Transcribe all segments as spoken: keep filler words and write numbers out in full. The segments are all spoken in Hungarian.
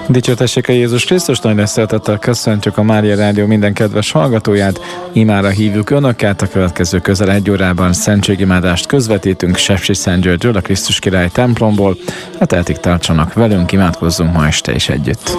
Dicsőtessék a Jézus Krisztus, nagy szeretettel köszöntjük a Mária Rádió minden kedves hallgatóját. Imára hívjuk Önöket, a következő közel egy órában szentségimádást közvetítünk Sepsiszentgyörgyről, a Krisztus Király templomból. Hát eltig tartsanak velünk, imádkozzunk ma este is együtt.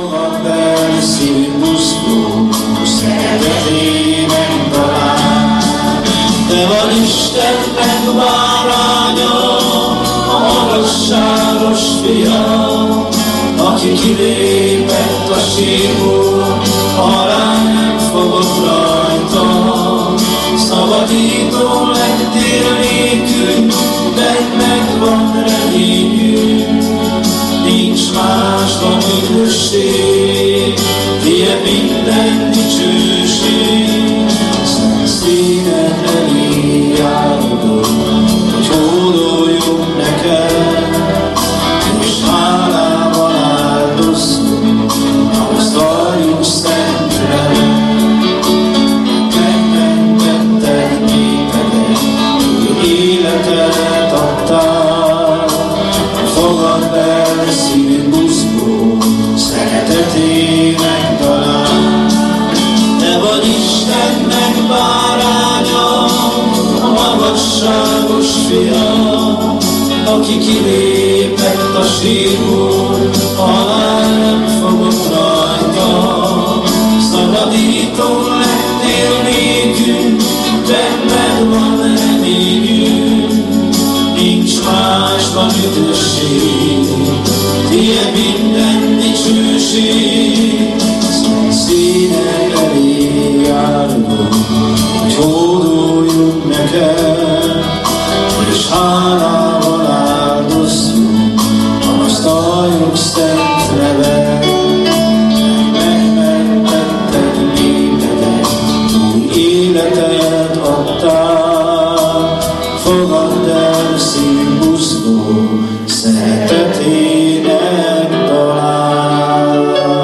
Te vagy Istennek báránya, a magasságos Fia, aki kilépett a sírból, halál nem fogott rajta. Szabadító lettél nékünk, benned megvan reményünk, nincs másban üdvösség, tiéd minden dicsőség. Szent színed elé járulunk, hogy hódoljunk neked, és hálával áldozzunk, magasztaljuk szent nevet. Megmentetted népedet, új életet adtál, fogadd el szívünk buzgó, szeretetének talál. Te vagy Istennek báránya, a magasságos Fia, aki kilépett a sírból, halál nem fogott rajta. Szabadító lettél nékünk, benned van reményünk, nincs másban üdvösség, tiéd minden dicsőség. Szent színed elé járulunk, hogy hódoljuk neked, és hálával áldozzunk, magasztaljuk szent nevet. Megmentetted népedet, új életet adtál, fogadd el szívünk buzgó, szeretetének talál.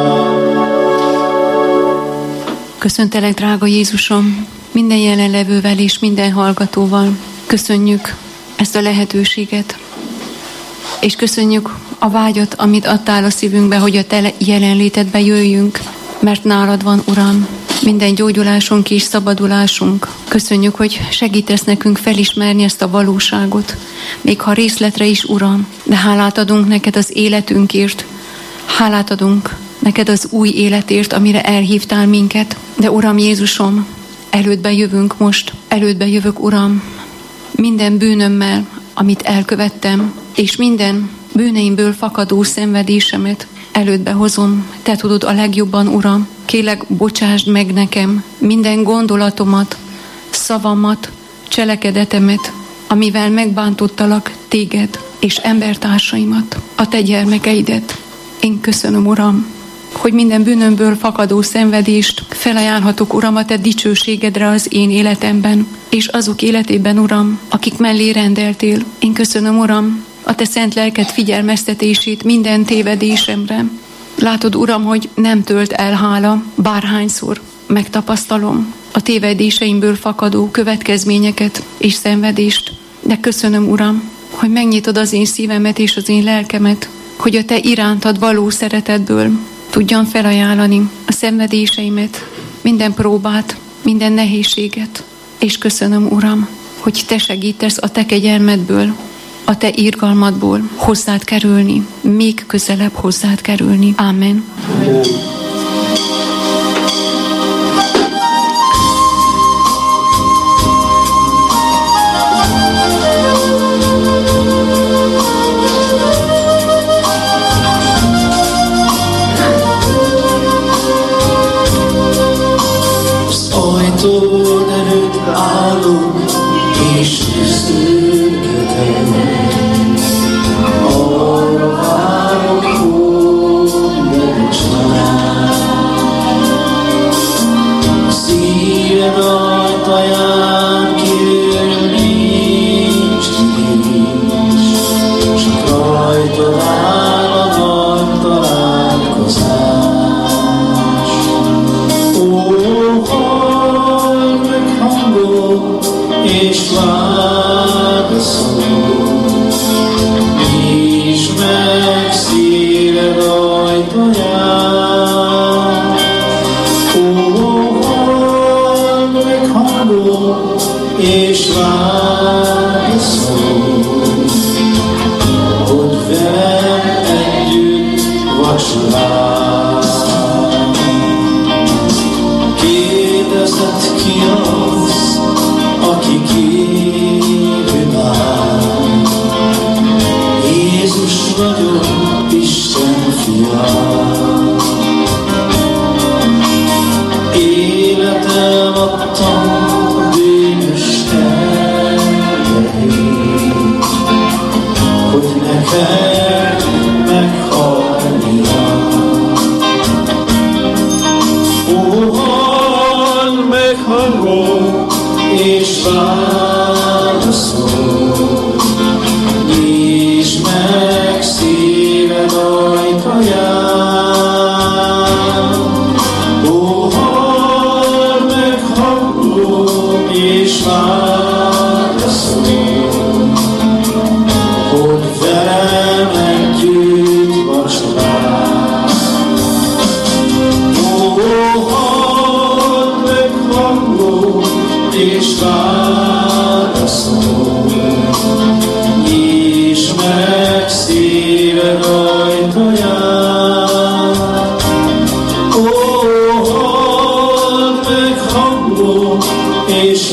Köszöntelek, drága Jézusom, minden jelenlevővel és minden hallgatóval. Köszönjük ezt a lehetőséget, és köszönjük a vágyat, amit adtál a szívünkbe, hogy a te jelenlétedbe jöjjünk, mert nálad van, Uram, minden gyógyulásunk és szabadulásunk. Köszönjük, hogy segítesz nekünk felismerni ezt a valóságot, még ha részletre is, Uram, de hálát adunk neked az életünkért, hálát adunk neked az új életért, amire elhívtál minket. De Uram Jézusom, elődbe jövünk most, elődbe jövök, Uram, minden bűnömmel, amit elkövettem, és minden bűneimből fakadó szenvedésemet elődbe hozom. Te tudod a legjobban, Uram. Kérlek, bocsásd meg nekem minden gondolatomat, szavamat, cselekedetemet, amivel megbántottalak téged és embertársaimat, a te gyermekeidet. Én köszönöm, Uram, hogy minden bűnömből fakadó szenvedést felajánlhatok, Uram, a te dicsőségedre az én életemben, és azok életében, Uram, akik mellé rendeltél. Én köszönöm, Uram, a te szent lelked figyelmeztetését minden tévedésemre. Látod, Uram, hogy nem tölt el hála, bárhányszor megtapasztalom a tévedéseimből fakadó következményeket és szenvedést. De köszönöm, Uram, hogy megnyitod az én szívemet és az én lelkemet, hogy a te irántad való szeretetből tudjam felajánlani a szenvedéseimet, minden próbát, minden nehézséget. És köszönöm, Uram, hogy te segítesz a te kegyelmedből, a te irgalmadból hozzád kerülni, még közelebb hozzád kerülni. Ámen. Amen. Ajtód előtt állok, és üszörködöm. Arra várok, hogy megcsinálj. Szíved ajtaján kívül nincs nincs, csak rajtad áll a nagy találkozás. Ó, halld meg hangod, és várj, vacsorát. Kérdezett ki az, aki kívül Jézus vagyok, Isten fiam. Életem adtam a bűnös emberért, hogy ne kelljen meghalnia. Ó, halld meg, halló, és válaszol, nyisd meg szíved ajtaját. Ó, halld meg, halló, és válaszol, hogy velem együtt vacsorát. Ó, halld meg, halló, és válaszol, nyisd meg szíved ajtaját. Ó, halld meg, halló, és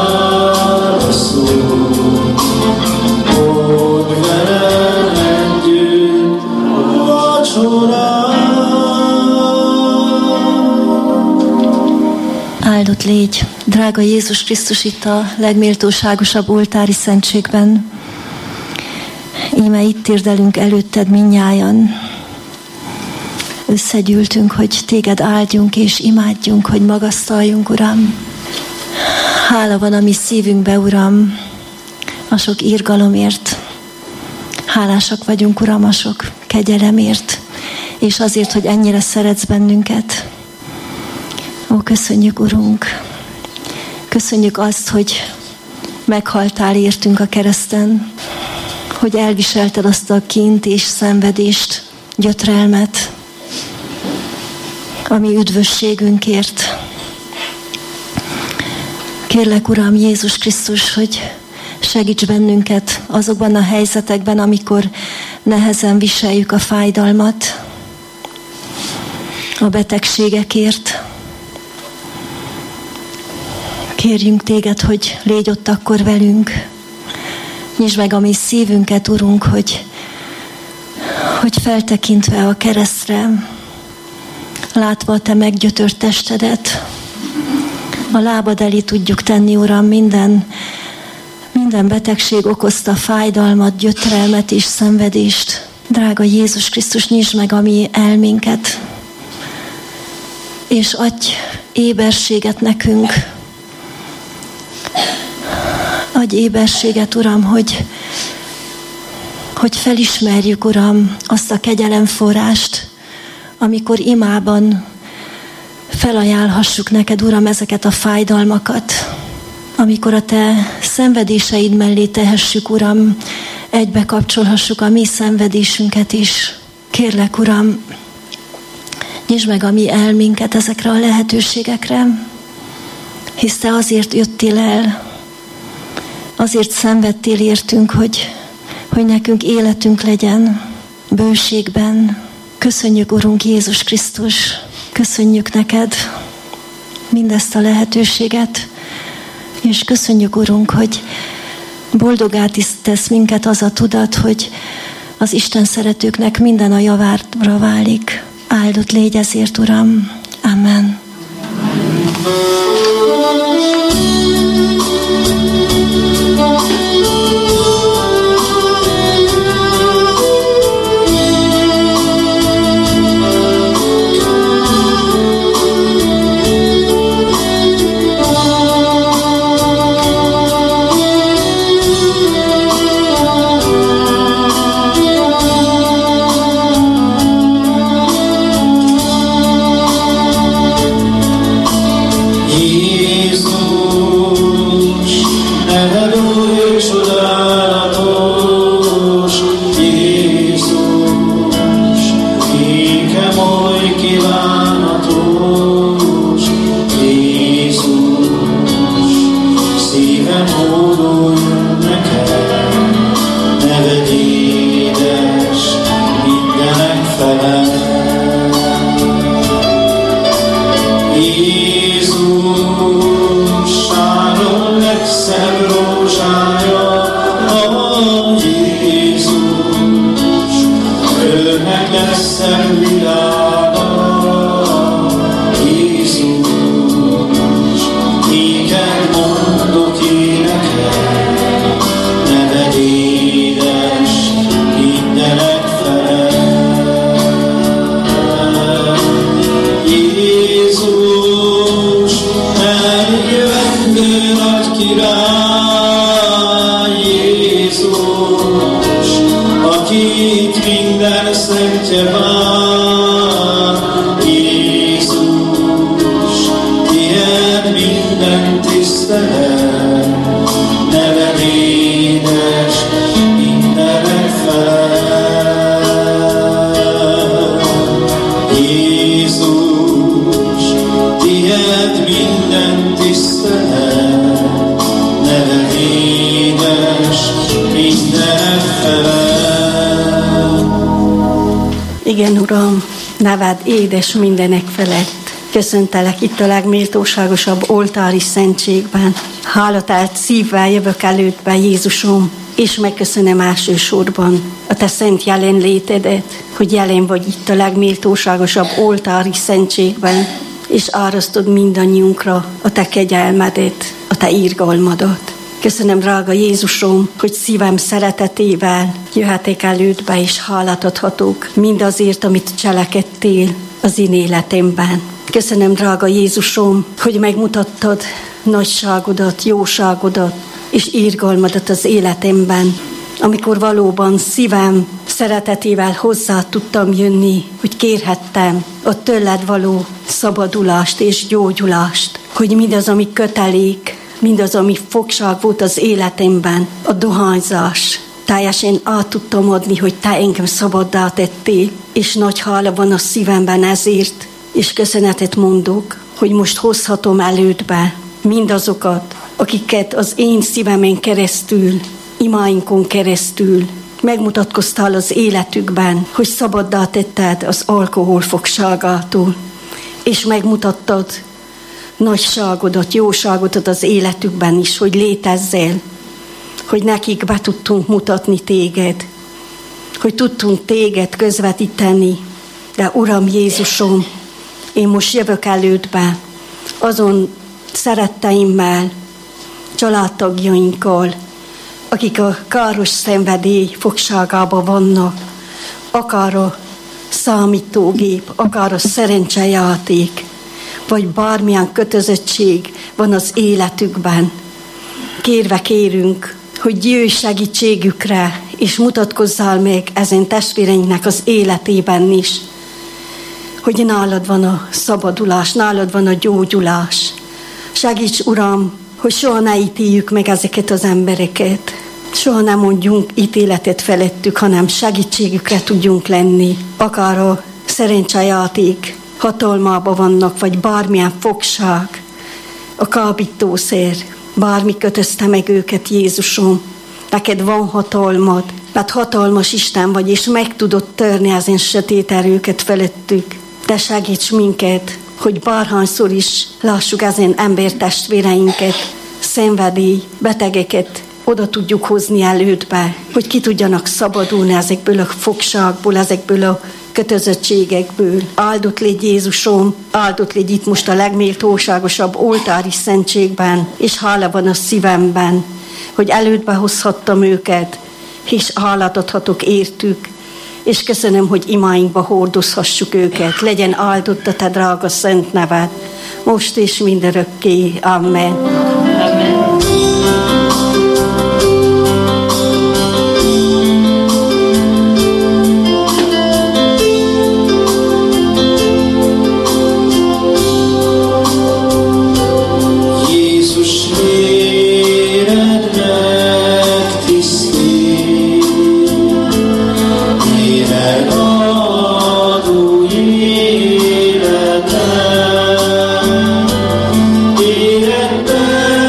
válaszol, hogy velem együtt vacsorát. Áldott légy, drága Jézus Krisztus, itt a legméltóságosabb oltári szentségben. Íme itt térdelünk előtted mindnyájan. Összegyűltünk, hogy téged áldjunk és imádjunk, hogy magasztaljunk, Uram. Hála van a mi szívünkbe, Uram, a sok irgalomért. Hálásak vagyunk, Uram, a sok kegyelemért, és azért, hogy ennyire szeretsz bennünket. Ó, köszönjük, Urunk! Köszönjük azt, hogy meghaltál értünk a kereszten, hogy elviselted azt a kint és szenvedést, gyötrelmet, ami üdvösségünkért. Kérlek, Uram, Jézus Krisztus, hogy segíts bennünket azokban a helyzetekben, amikor nehezen viseljük a fájdalmat, a betegségekért. Kérjünk téged, hogy légy ott akkor velünk. Nyisd meg a mi szívünket, Urunk, hogy, hogy feltekintve a keresztre, látva a te meggyötört testedet, a lábad elé tudjuk tenni, Uram, minden, minden betegség okozta fájdalmat, gyötrelmet és szenvedést. Drága Jézus Krisztus, nyisd meg a mi elménket, és adj éberséget nekünk. Adj éberséget, Uram, hogy, hogy felismerjük, Uram, azt a kegyelemforrást, amikor imában felajánlhassuk neked, Uram, ezeket a fájdalmakat, amikor a te szenvedéseid mellé tehessük, Uram, egybe kapcsolhassuk a mi szenvedésünket is. Kérlek, Uram, nyisd meg a mi elménket ezekre a lehetőségekre, hisz te azért jöttél el, azért szenvedtél értünk, hogy, hogy nekünk életünk legyen bőségben. Köszönjük, Urunk Jézus Krisztus, köszönjük neked mindezt a lehetőséget, és köszönjük, Urunk, hogy boldogá tesz minket az a tudat, hogy az Isten szeretőknek minden a javára válik. Áldott légy ezért, Uram. Amen. egyszer világa, Jézus, néked mondok éneket, neved édes mindenek felett. Jézus, eljövendő nagy király, Jézus, akit minden szentje vár, Jézus, tiéd minden tisztelet, neved édes mindenek felett. Jézus, tiéd minden tisztelet, neved édes mindenek felett. Igen, Uram, neved édes mindenek felett. Köszöntelek itt a legméltóságosabb oltári szentségben. Hálatált szívvel jövök elődbe, Jézusom, és megköszönöm elsősorban a Te szent jelenlétedet, hogy jelen vagy itt a legméltóságosabb oltári szentségben, és árasztod mindannyiunkra a Te kegyelmedet, a Te irgalmadat. Köszönöm, drága Jézusom, hogy szívem szeretetével jöhetek elődbe, és hálát adhatok mindazért, amit cselekedtél az én életemben. Köszönöm, drága Jézusom, hogy megmutattad nagyságodat, jóságodat és irgalmadat az életemben, amikor valóban szívem szeretetével hozzá tudtam jönni, hogy kérhettem a tőled való szabadulást és gyógyulást, hogy mindaz, ami kötelék, mindaz, ami fogság volt az életemben, a dohányzás, teljesen át tudtam adni, hogy Te engem szabaddá tettél, és nagy hála van a szívemben ezért, és köszönetet mondok, hogy most hozhatom elődbe mindazokat, akiket az én szívemen keresztül, imáinkon keresztül megmutatkoztál az életükben, hogy szabaddá tetted az alkohol fogságától, és megmutattad nagyságodat, jóságodat az életükben is, hogy létezzel, hogy nekik be tudtunk mutatni téged, hogy tudtunk téged közvetíteni. De Uram Jézusom, én most jövök elődbe azon szeretteimmel, családtagjainkkal, akik a káros szenvedély fogságában vannak, akár a számítógép, akár a szerencsejáték, vagy bármilyen kötözöttség van az életükben. Kérve kérünk, hogy jöjj segítségükre, és mutatkozzál meg ezen testvéreinknek az életében is, hogy nálad van a szabadulás, nálad van a gyógyulás. Segíts, Uram, hogy soha ne ítéljük meg ezeket az embereket. Soha nem mondjunk ítéletet felettük, hanem segítségükre tudjunk lenni. Akár a szerencsejáték hatalmában vannak, vagy bármilyen fogság, a kábítószer, bármi kötözte meg őket, Jézusom. Neked van hatalmad, mert hatalmas Isten vagy, és meg tudod törni ezen sötét erőket felettük. Te segíts minket, hogy bárhányszor is lássuk ezen embertestvéreinket, szenvedély, betegeket oda tudjuk hozni elődbe, hogy ki tudjanak szabadulni ezekből a fogságból, ezekből a kötözöttségekből. Áldott légy, Jézusom, áldott légy itt most a legméltóságosabb oltári szentségben, és hála van a szívemben, hogy elődbe hozhattam őket, és hálát adhatok értük, és köszönöm, hogy imáinkba hordozhassuk őket. Legyen áldott a Te drága szent neved, most és mindörökké. Amen. Amen. Életben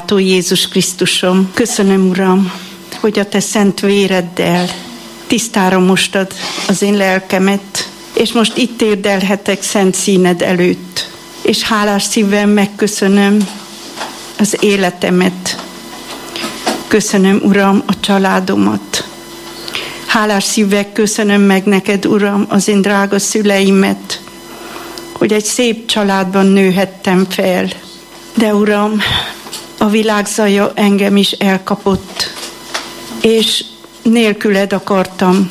megváltó Jézus Krisztusom. Köszönöm, Uram, hogy a Te szent véreddel tisztára mostad az én lelkemet, és most itt érdelhetek szent színed előtt. És hálás szívvel megköszönöm az életemet. Köszönöm, Uram, a családomat. Hálás szívvel köszönöm meg neked, Uram, az én drága szüleimet, hogy egy szép családban nőhettem fel. De, Uram, a világ zaja engem is elkapott, és nélküled akartam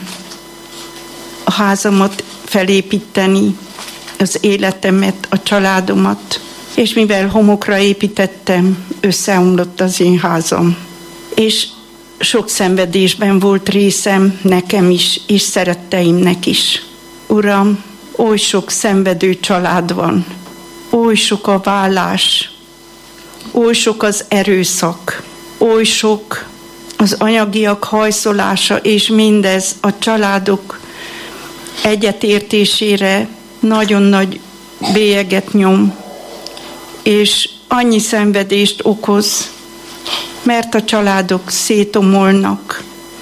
a házamat felépíteni, az életemet, a családomat, és mivel homokra építettem, összeomlott az én házam. És sok szenvedésben volt részem nekem is, és szeretteimnek is. Uram, oly sok szenvedő család van, oly sok a vállás, oly sok az erőszak, oly sok az anyagiak hajszolása, és mindez a családok egyetértésére nagyon nagy bélyeget nyom, és annyi szenvedést okoz, mert a családok szétomolnak,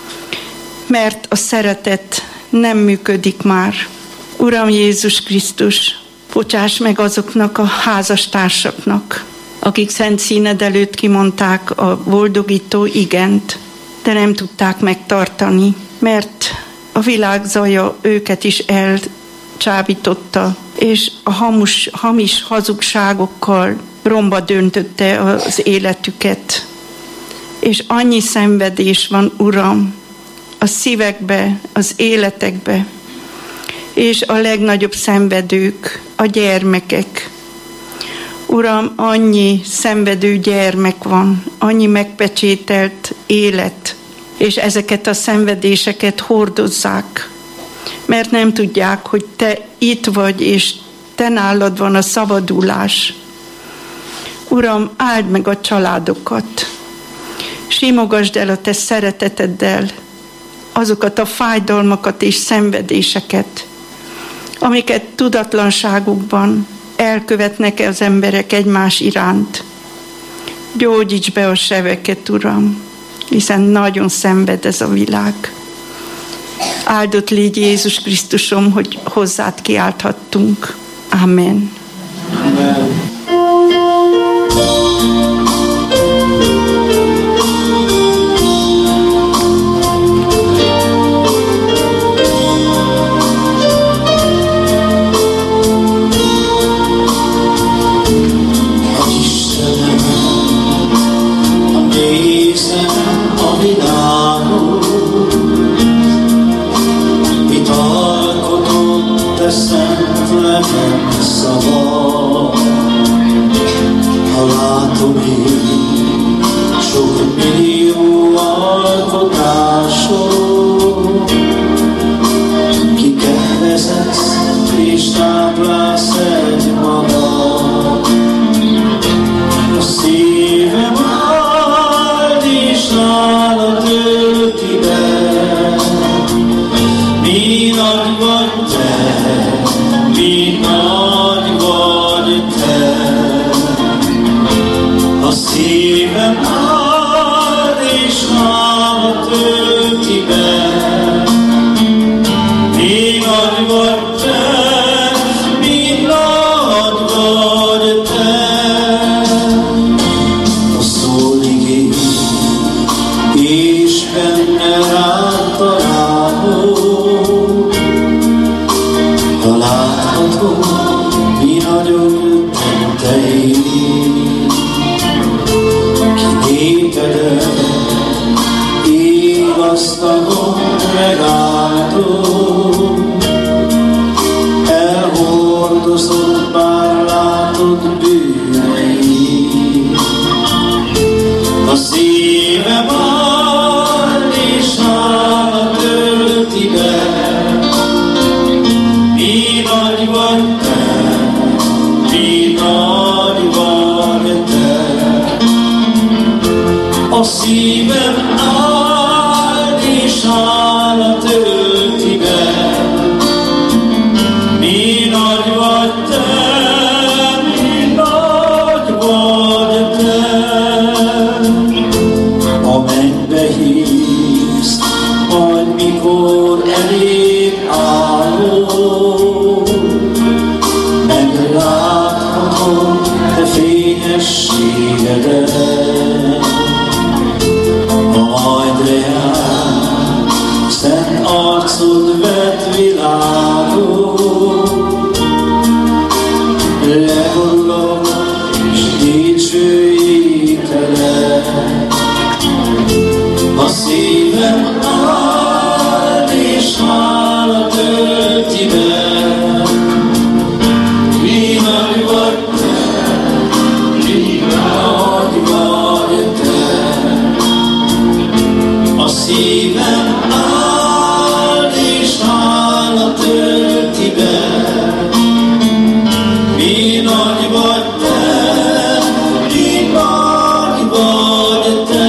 mert a szeretet nem működik már. Uram Jézus Krisztus, bocsáss meg azoknak a házastársaknak, akik szent színed előtt kimondták a boldogító igent, de nem tudták megtartani, mert a világ zaja őket is elcsábította, és a hamus, hamis hazugságokkal romba döntötte az életüket. És annyi szenvedés van, Uram, a szívekbe, az életekbe, és a legnagyobb szenvedők, a gyermekek. Uram, annyi szenvedő gyermek van, annyi megpecsételt élet, és ezeket a szenvedéseket hordozzák, mert nem tudják, hogy Te itt vagy, és Te nálad van a szabadulás. Uram, áld meg a családokat, simogasd el a Te szereteteddel azokat a fájdalmakat és szenvedéseket, amiket tudatlanságukban elkövetnek az emberek egymás iránt. Gyógyíts be a sebeket, Uram, hiszen nagyon szenved ez a világ. Áldott légy Jézus Krisztusom, hogy hozzád kiálthattunk. Amen. Amen. Szívem áld és hála tölti be. elég álló, megláthatom te fényességedet, ha majd reál, szent arcod vett világot, leborulok és dicsőítelek. A szívem áll és hála tölti be, mi nagy vagy te, mi nagy vagy te. A szívem áll és hála tölti be, mi nagy vagy te, mi nagy vagy te.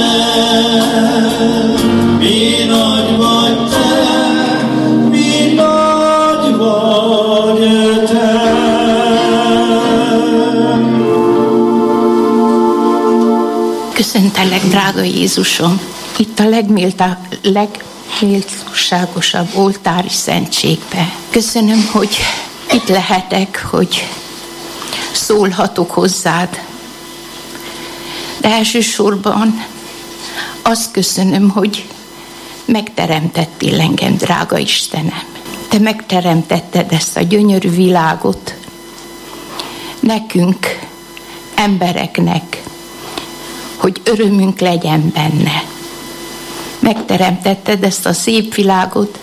Mi nagy vagy te, mi nagy vagy te. Köszöntelek, drága Jézusom, itt a legméltóságosabb oltári szentségbe. Köszönöm, hogy itt lehetek, hogy szólhatok hozzád. De elsősorban azt köszönöm, hogy megteremtettél engem, drága Istenem. Te megteremtetted ezt a gyönyörű világot nekünk, embereknek, hogy örömünk legyen benne. Megteremtetted ezt a szép világot,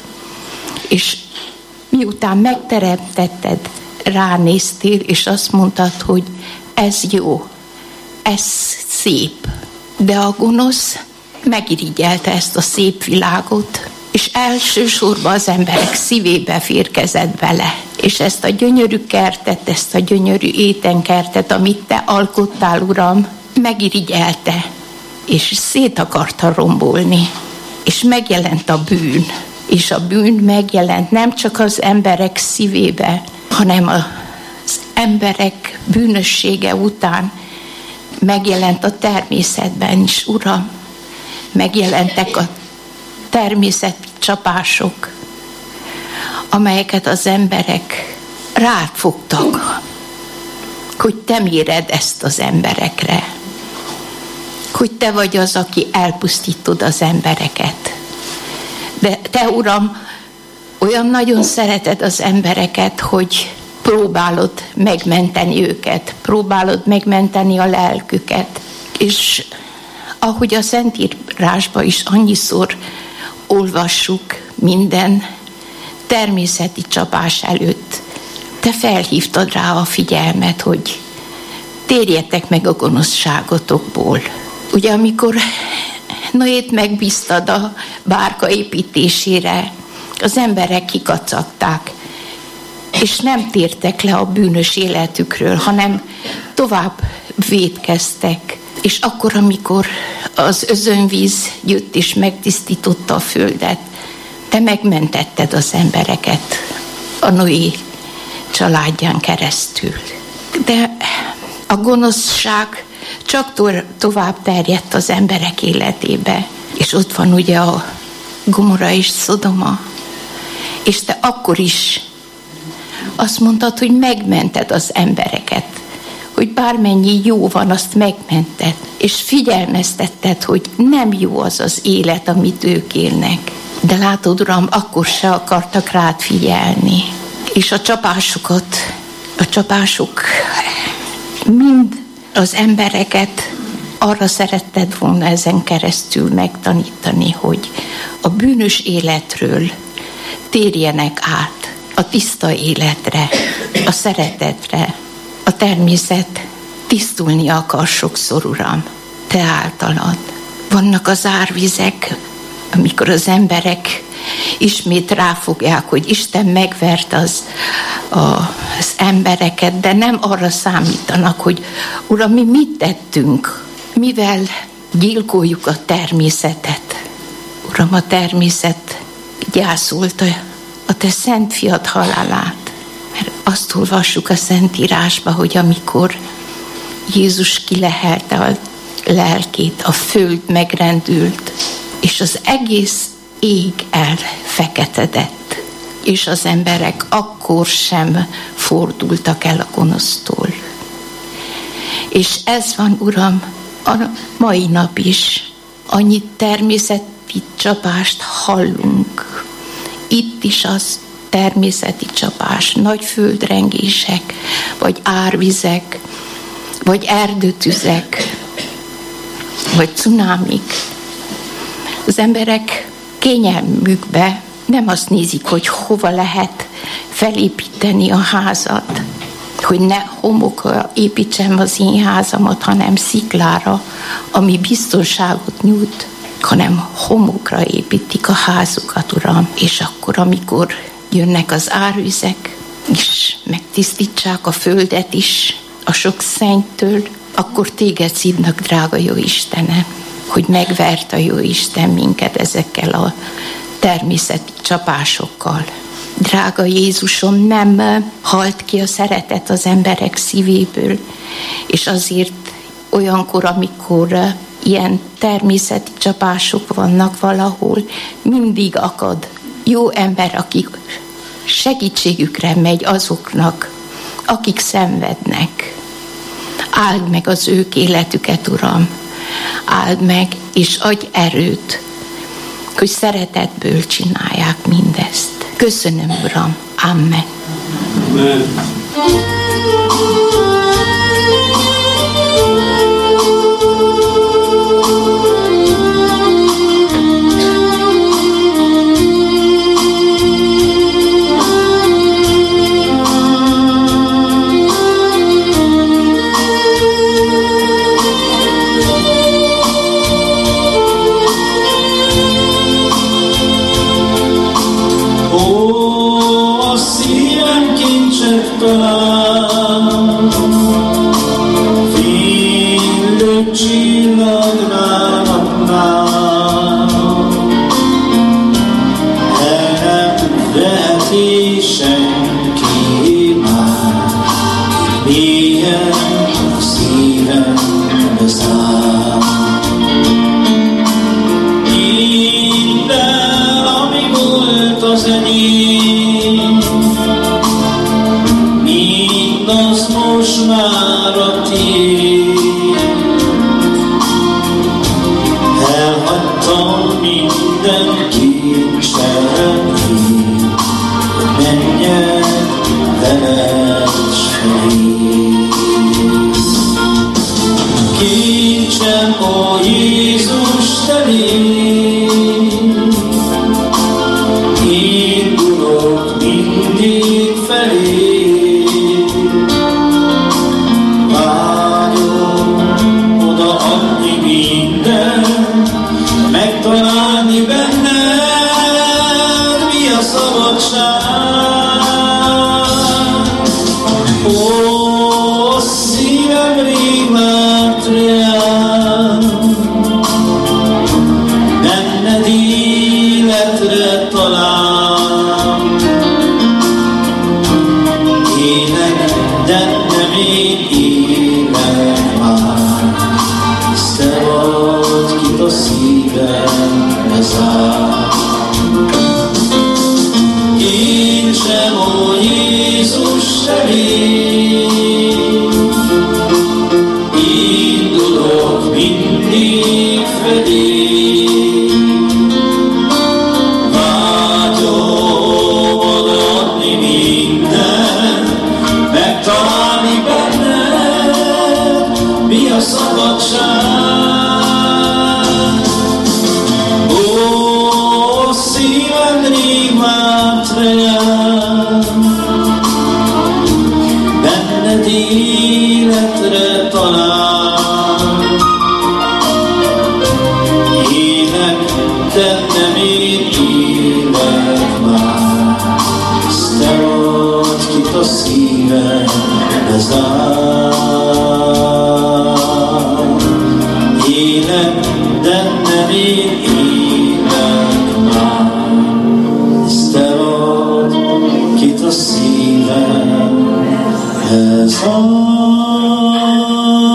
és miután megteremtetted, ránéztél, és azt mondtad, hogy ez jó, ez szép. De a gonosz megirigyelte ezt a szép világot, és elsősorban az emberek szívébe férkezett bele. És ezt a gyönyörű kertet, ezt a gyönyörű étenkertet, amit te alkottál, Uram, megirigyelte, és szét akarta rombolni. És megjelent a bűn. És a bűn megjelent nem csak az emberek szívébe, hanem az emberek bűnössége után megjelent a természetben is, Uram. Megjelentek a természeti csapások, amelyeket az emberek rád fogtak, hogy te méred ezt az emberekre, hogy te vagy az, aki elpusztítod az embereket. De te, Uram, olyan nagyon szereted az embereket, hogy próbálod megmenteni őket, próbálod megmenteni a lelküket, és ahogy a Szentírásban is annyiszor olvassuk, minden természeti csapás előtt te felhívtad rá a figyelmet, hogy térjetek meg a gonoszságotokból. Ugye amikor Noét megbíztad a bárka építésére, az emberek kikacagták, és nem tértek le a bűnös életükről, hanem tovább vétkeztek. És akkor, amikor az özönvíz jött és megtisztította a földet, te megmentetted az embereket a Noé családján keresztül. De a gonoszság csak to- tovább terjedt az emberek életébe. És ott van ugye a Gomorra és Szodoma. És te akkor is azt mondtad, hogy megmented az embereket, hogy bármennyi jó van, azt megmented, és figyelmeztetted, hogy nem jó az az élet, amit ők élnek. De látod, Uram, akkor se akartak rád figyelni. És a csapásokat, a csapások mind az embereket arra szeretted volna ezen keresztül megtanítani, hogy a bűnös életről térjenek át a tiszta életre, a szeretetre. A természet tisztulni akar sokszor, Uram, te általad. Vannak az árvizek, amikor az emberek ismét ráfogják, hogy Isten megverte az, a, az embereket, de nem arra számítanak, hogy Uram, mi mit tettünk, mivel gyilkoljuk a természetet. Uram, a természet gyászolta a te szent fiad halálát. Mert azt olvassuk a Szentírásba, hogy amikor Jézus kilehelte a lelkét, a föld megrendült, és az egész ég elfeketedett, és az emberek akkor sem fordultak el a gonosztól. És ez van, Uram, a mai nap is. Annyi természeti csapást hallunk. Itt is az természeti csapás, nagy földrengések, vagy árvizek, vagy erdőtüzek, vagy cunámik. Az emberek kényelmükbe nem azt nézik, hogy hova lehet felépíteni a házat, hogy ne homokra építsem az én házamat, hanem sziklára, ami biztonságot nyújt, hanem homokra építik a házukat, Uram. És akkor, amikor jönnek az árvizek, és megtisztítsák a földet is a sok szennystől, akkor téged szívnak, drága jó Istenem, hogy megvert a jó Isten minket ezekkel a természeti csapásokkal. Drága Jézusom, nem halt ki a szeretet az emberek szívéből, és azért olyankor, amikor ilyen természeti csapások vannak valahol, mindig akad jó ember, aki segítségükre megy azoknak, akik szenvednek. Áld meg az ők életüket, Uram, áld meg, és adj erőt, hogy szeretetből csinálják mindezt. Köszönöm, Uram. Amen. Amen.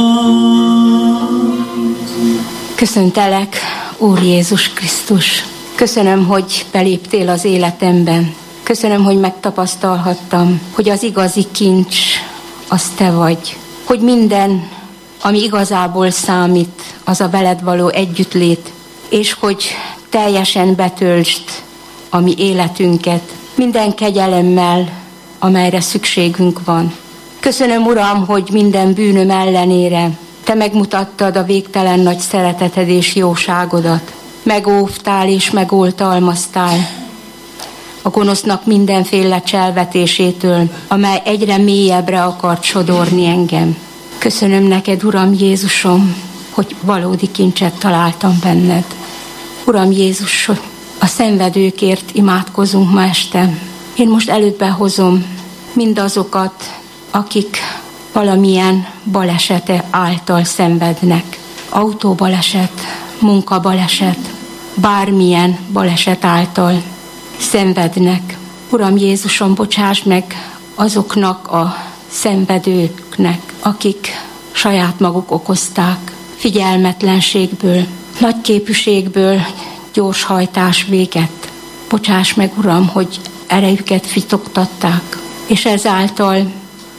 Köszöntelek, Úr Jézus Krisztus, Köszönöm, hogy beléptél az életemben. Köszönöm, hogy megtapasztalhattam, hogy az igazi kincs az te vagy. Hogy minden, ami igazából számít, az a veled való együttlét, és hogy teljesen betöltsd a mi életünket minden kegyelemmel, amelyre szükségünk van. Köszönöm, Uram, hogy minden bűnöm ellenére te megmutattad a végtelen nagy szereteted és jóságodat. Megóvtál és megoltalmaztál a gonosznak mindenféle cselvetésétől, amely egyre mélyebbre akart sodorni engem. Köszönöm neked, Uram Jézusom, hogy valódi kincset találtam benned. Uram Jézus, a szenvedőkért imádkozunk ma este. Én most elődbe hozom mindazokat, akik valamilyen balesete által szenvednek. Autóbaleset, munkabaleset, bármilyen baleset által szenvednek. Uram Jézusom, bocsáss meg azoknak a szenvedőknek, akik saját maguk okozták, figyelmetlenségből, nagyképűségből, gyorshajtás véget. Bocsáss meg, Uram, hogy erejüket fitoktatták, és ezáltal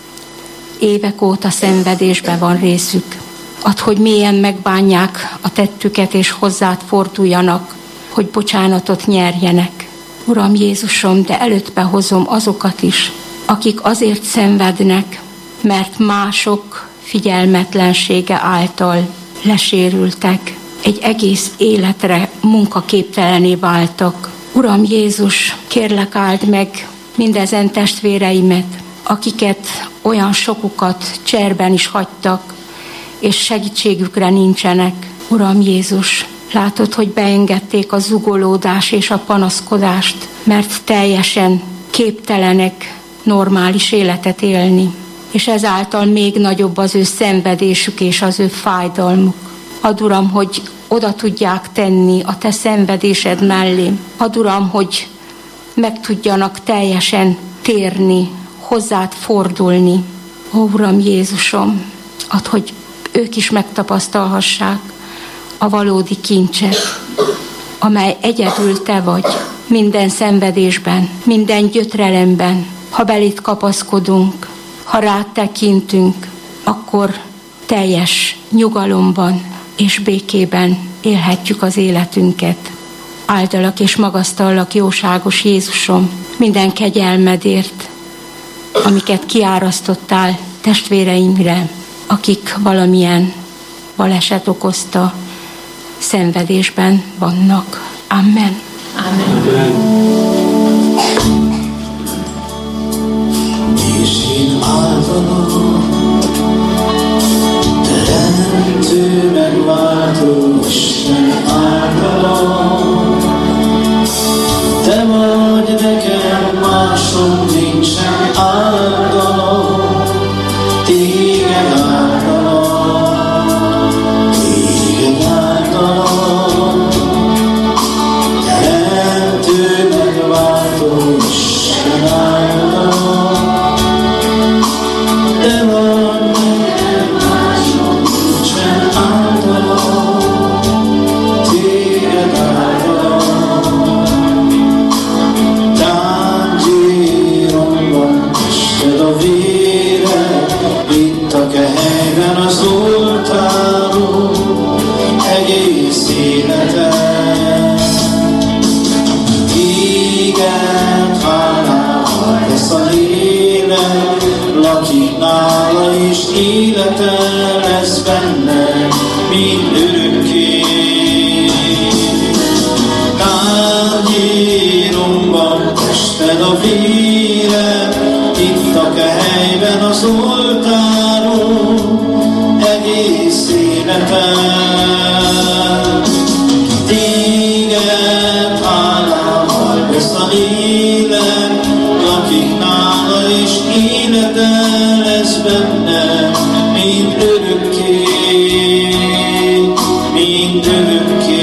évek óta szenvedésben van részük. Add, hogy mélyen megbánják a tettüket, és hozzád forduljanak, hogy bocsánatot nyerjenek. Uram Jézusom, de előttbe hozom azokat is, akik azért szenvednek, mert mások figyelmetlensége által lesérültek, egy egész életre munkaképtelené váltak. Uram Jézus, kérlek, áld meg mindezen testvéreimet, akiket olyan sokukat cserben is hagytak, és segítségükre nincsenek. Uram Jézus, látod, hogy beengedték a zugolódás és a panaszkodást, mert teljesen képtelenek normális életet élni, és ezáltal még nagyobb az ő szenvedésük és az ő fájdalmuk. Add, Uram, hogy oda tudják tenni a te szenvedésed mellé. Add, Uram, hogy meg tudjanak teljesen térni, hozzád fordulni. Ó, Uram Jézusom, add, hogy ők is megtapasztalhassák a valódi kincset, amely egyedül te vagy minden szenvedésben, minden gyötrelemben. Ha belét kapaszkodunk, ha rád tekintünk, akkor teljes nyugalomban és békében élhetjük az életünket. Áldalak és magasztallak, jóságos Jézusom, minden kegyelmedért, amiket kiárasztottál testvéreimre, akik valamilyen baleset okozta szenvedésben vannak. Amen. Amen. És én áldalom, teremtő megváltó Isten áldalom. Te vagy nekem, másom nincsen, áldalom, téged áldalom, téged áldalom. Teremtő megváltó Isten áldalom. Te vagy nekem, másom nincsen, áldalom, téged áldalom. Tándzsíromban ested a vére, itt a kehelyben az oltáron, egész életem. Téged hálával tesz a lélek, lakik nála és élete lesz benne mind örökké. Tándzsíromban ested a vére, itt a kehelyben az oltáron, egész életem. Téged hálával vesz a lélek, lakik nála és élete lesz benne mind örökké, mind örökké.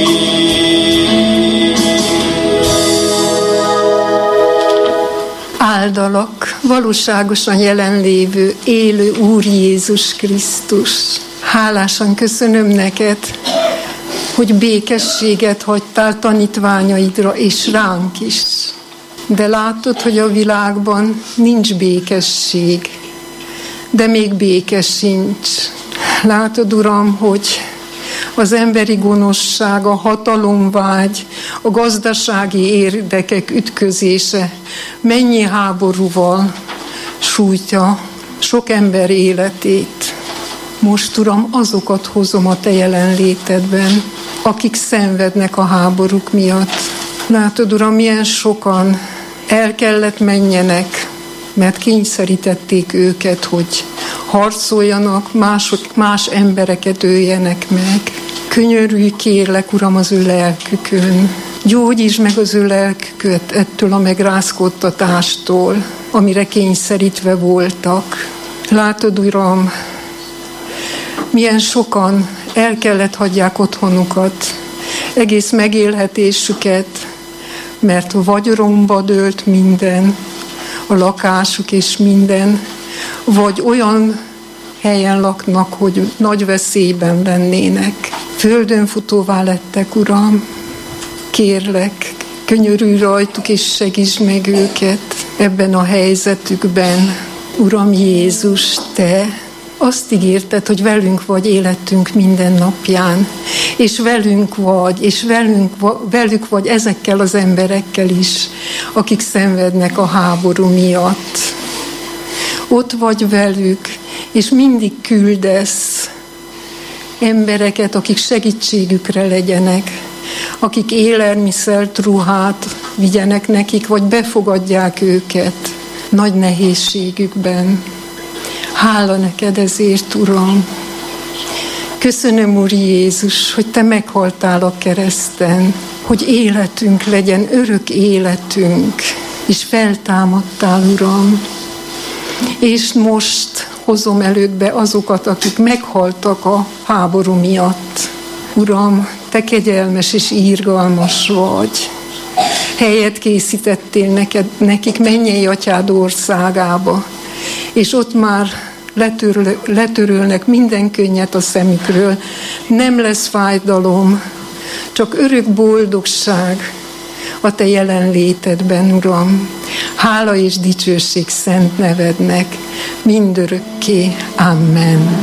Áldalak, valóságosan jelenlévő, élő Úr Jézus Krisztus. Hálásan köszönöm neked, hogy békességet hagytál tanítványaidra és ránk is. De látod, hogy a világban nincs békesség, de még béke sincs. Látod, Uram, hogy az emberi gonoszság, a hatalomvágy, a gazdasági érdekek ütközése mennyi háborúval sújtja sok ember életét. Most, Uram, azokat hozom a Te jelenlétedben, akik szenvednek a háborúk miatt. Látod, Uram, milyen sokan el kellett menjenek, mert kényszerítették őket, hogy harcoljanak, mások, más embereket öljenek meg. Könyörülj, kérlek, Uram, az ő lelkükön. Gyógyítsd meg az ő lelküket ettől a megrázkódtatástól, amire kényszerítve voltak. Látod, Uram, milyen sokan el kellett hagyják otthonukat, egész megélhetésüket, mert vagy romba dőlt minden, a lakásuk és minden, vagy olyan helyen laknak, hogy nagy veszélyben lennének. Földön futóvá lettek, Uram, kérlek, könyörülj rajtuk és segítsd meg őket ebben a helyzetükben. Uram Jézus, Te azt ígérted, hogy velünk vagy életünk minden napján, és velünk vagy, és velünk, velük vagy ezekkel az emberekkel is, akik szenvednek a háború miatt. Ott vagy velük, és mindig küldesz embereket, akik segítségükre legyenek, akik élelmiszert, ruhát vigyenek nekik, vagy befogadják őket nagy nehézségükben. Hála neked ezért, Uram! Köszönöm, Úr Jézus, hogy Te meghaltál a kereszten, hogy életünk legyen, örök életünk, és feltámadtál, Uram. És most hozom elődbe azokat, akik meghaltak a háború miatt. Uram, Te kegyelmes és irgalmas vagy. Helyet készítettél neked, nekik mennyei atyád országába, és ott már letöröl, letörölnek minden könnyet a szemükről. Nem lesz fájdalom, csak örök boldogság a Te jelenlétedben, Uram. Hála és dicsőség szent nevednek mindörökké. Amen.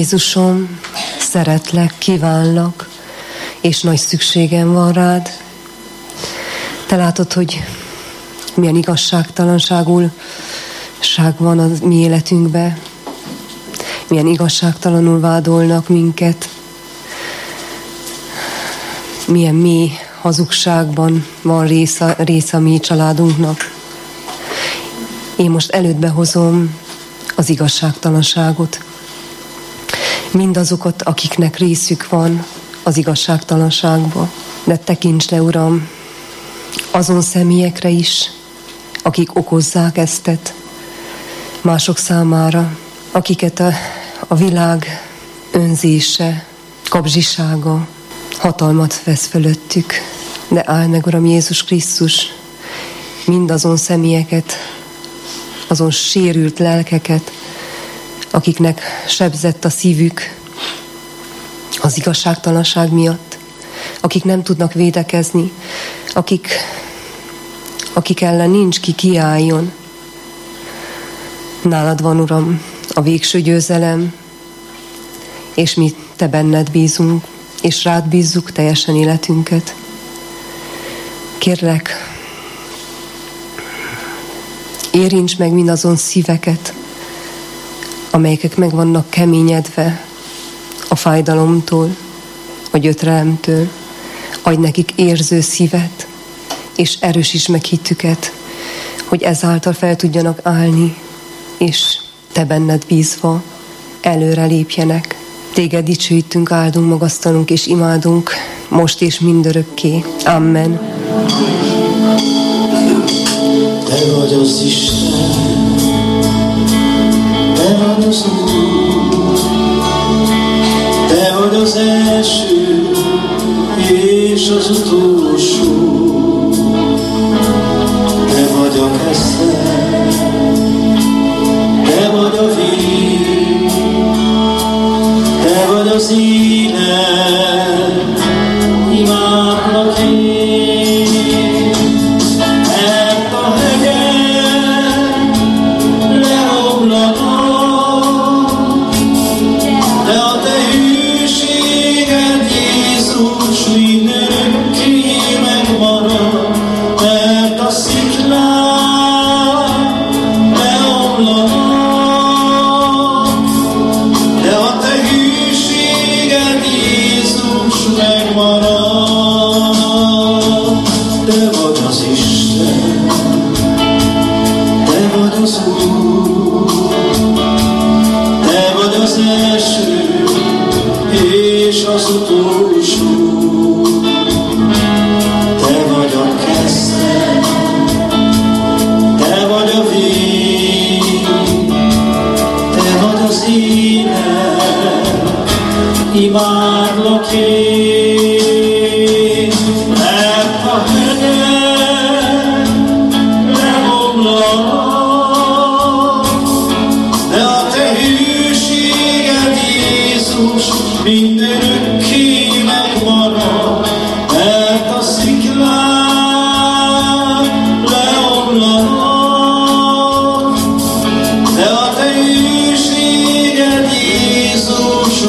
Jézusom, szeretlek, kívánlak, és nagy szükségem van rád. Te látod, hogy milyen igazságtalanságul ság van a mi életünkben, milyen igazságtalanul vádolnak minket, milyen mély hazugságban van része, része a mi családunknak. Én most elődbe hozom az igazságtalanságot. Mindazokat, akiknek részük van az igazságtalanságba. De tekints le, Uram, azon személyekre is, akik okozzák eztet mások számára, akiket a, a világ önzése, kapzsisága hatalmat vesz fölöttük. De áld meg, Uram Jézus Krisztus, mindazon személyeket, azon sérült lelkeket, akiknek sebzett a szívük az igazságtalanság miatt, akik nem tudnak védekezni, akik, akik ellen nincs ki kiálljon. Nálad van, Uram, a végső győzelem, és mi Te benned bízunk, és rád bízzuk teljesen életünket. Kérlek, érints meg mindazon szíveket, amelyek meg vannak keményedve a fájdalomtól, a gyötrelemtől. Adj nekik érző szívet, és erősíts meg hitüket, hogy ezáltal fel tudjanak állni, és Te benned bízva előre lépjenek. Téged dicsőítünk, áldunk, magasztalunk és imádunk, most és mindörökké. Amen. Te vagy az Isten, Te vagy az Úr, Te vagy az első és az utolsó. Te vagy a kezdet, Te vagy a vég, Te vagy az élet, imádlak én. Mert a hegyek leomlanak, de a Te hűséged, Jézus, mindörökké megmarad. Mert a sziklák leomlanak, de a Te hűséged, Jézus, megmarad. Te vagy az Isten, Te vagy az Úr, Te vagy az első és az utolsó. Te vagy a kezdet, Te vagy a vég, Te vagy az élet, imádlak én. Mert a hegyek leomlanak, de a Te hűséged, Jézus, mindörökké megmarad. Mert a sziklák leomlanak, de a Te hűséged, Jézus,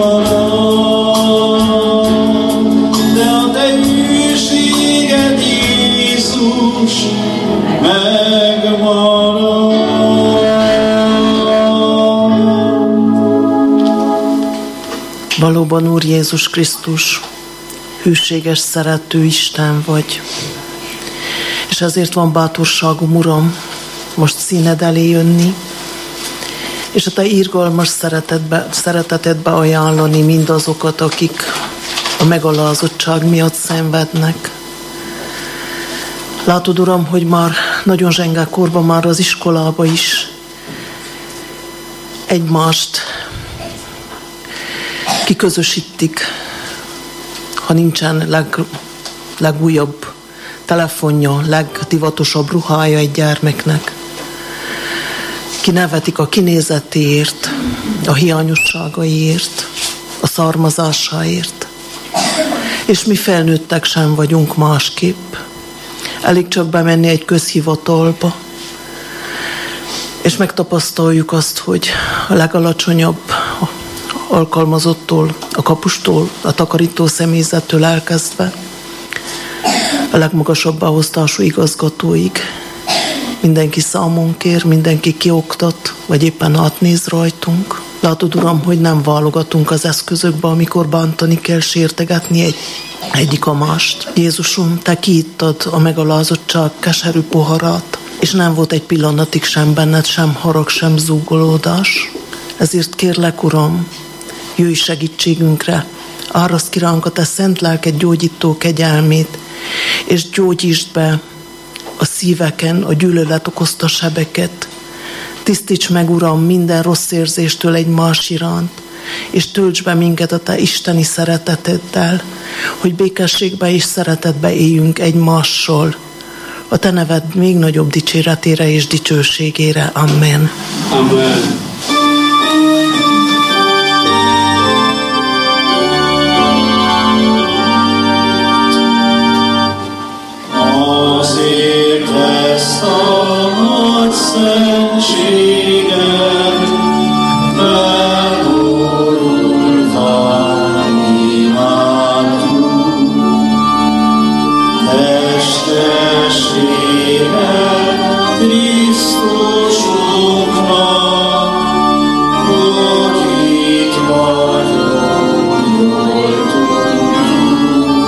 megmarad. De a Te hűséged, Jézus, megmarad. Valóban, Úr Jézus Krisztus, hűséges, szerető Isten vagy. És ezért van bátorságom, Uram, most színed elé jönni, és a Te irgalmas szeretetbe, szeretetedbe ajánlani mindazokat, akik a megalázottság miatt szenvednek. Látod, Uram, hogy már nagyon zsenge korban, már az iskolába is egymást kiközösítik, ha nincsen leg, legújabb telefonja, legdivatosabb ruhája egy gyermeknek. Kinevetik a kinézetéért, a hiányosságaiért, a származásáért. És mi felnőttek sem vagyunk másképp. Elég csak bemenni egy közhivatalba, és megtapasztaljuk azt, hogy a legalacsonyabb, alkalmazottól, a kapustól, a takarító személyzettől elkezdve, a legmagasabb beosztású igazgatóig. Mindenki számon kér, mindenki kioktat, vagy éppen átnéz rajtunk. Látod, Uram, hogy nem válogatunk az eszközökbe, amikor bántani kell, sértegetni egy, egyik a mást. Jézusom, Te kiittad a megalázottság keserű poharát, és nem volt egy pillanatig sem benned, sem harag, sem zúgolódás. Ezért kérlek, Uram, jöjj segítségünkre, áraszt ki ránk a Te szent lelked gyógyító kegyelmét, és gyógyítsd be a szíveken a gyűlölet okozta sebeket. Tisztíts meg, Uram, minden rossz érzéstől egymás iránt, és töltsd be minket a Te isteni szereteteddel, hogy békességbe és szeretetbe éljünk egymással. A Te neved még nagyobb dicséretére és dicsőségére. Amen. Amen. Azért ezt a nagy szentséget legurultan imádjuk, testességet Krisztusunknak, hogy itt vagyunk, jól tudjuk.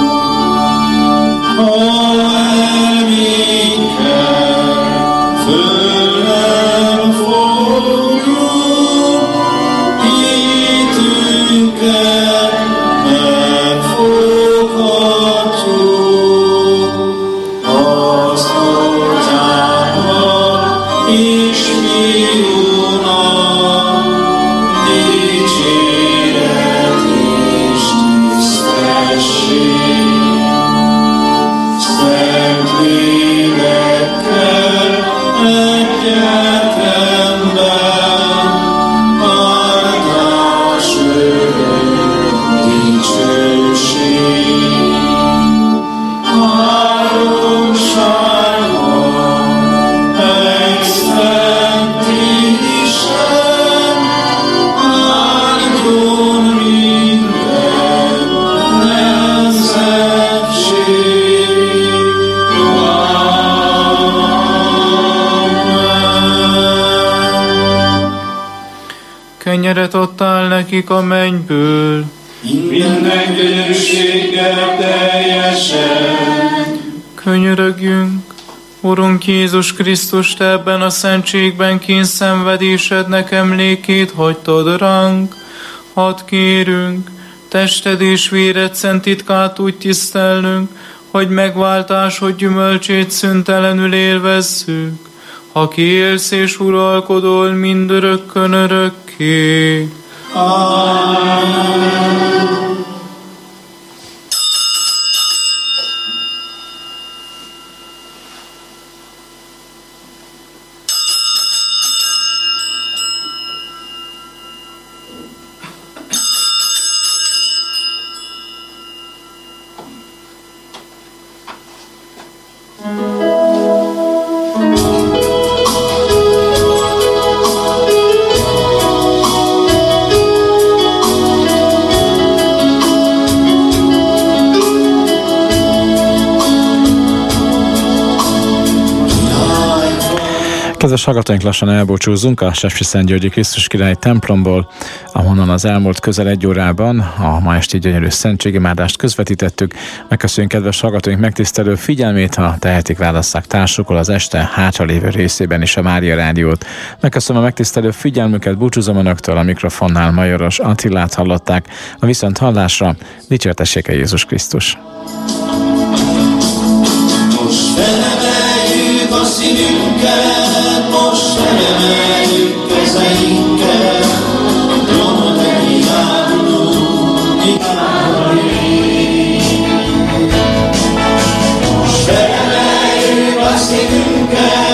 Kenyeret adtál nekik a mennyből, minden könyörűséggel teljesen. Könyörögjünk, Urunk Jézus Krisztus, Te ebben a szentségben kényszenvedésednek emlékét hagytad ránk. Hadd kérünk, tested és véred szent titkát úgy tisztelnünk, hogy megváltásod gyümölcsét szüntelenül élvezzük, ha ki élsz és uralkodol mindörökkön örökké. Amen. Kedves hallgatóink, lassan elbúcsúzunk a Sepsiszentgyörgyi Krisztus Király templomból, ahonnan az elmúlt közel egy órában a ma esti gyönyörű szentségimádást közvetítettük. Megköszönjük kedves hallgatóink megtisztelő figyelmét, ha tehetik, válasszák társukkal az este hátralévő részében is a Mária Rádiót. Megköszönöm a megtisztelő figyelmüket, búcsúzom önöktől, a mikrofonnál Majoros Attilát hallották. A viszont hallásra, dicsértessék Jézus Krisztus! Most felemeljük a szívünket, most felemeljük kezeinket, Jót kívánunk, kívánunk. Most felemeljük a szívünket,